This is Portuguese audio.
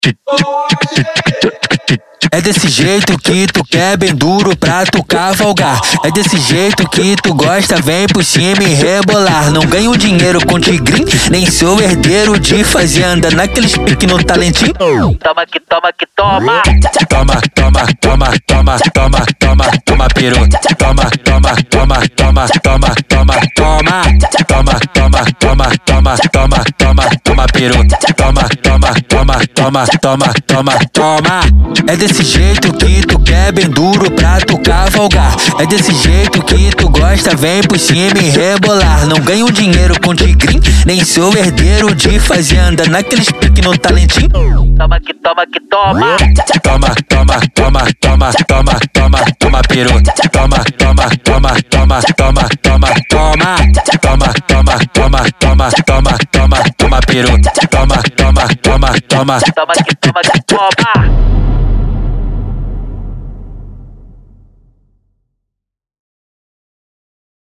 É desse jeito que tu quer, bem duro pra tu cavalgar. É desse jeito que tu gosta, vem por cima e rebolar. Não ganho dinheiro com tigrinho, nem sou herdeiro de fazenda. Naqueles pique no talentinho. Toma que toma que toma. Toma, toma, toma, toma, toma, toma, toma peru. Toma, toma, toma, toma, toma, toma, toma. Toma, toma, toma, toma, toma, toma, toma peru. Toma, toma, toma, toma, toma, toma, toma. É desse jeito que tu quer, bem duro pra tu cavalgar. É desse jeito que tu gosta, vem por cima e rebolar. Não ganho dinheiro com tigrinho, nem sou herdeiro de fazenda. Naqueles pique no talentinho. Toma que toma que toma. Toma, toma, toma, toma, toma, toma, toma peru. Toma, toma, toma, toma, toma, toma, toma. Toma, toma, toma, toma, toma, toma, toma peru. Toma, toma, toma, toma. Toma que toma que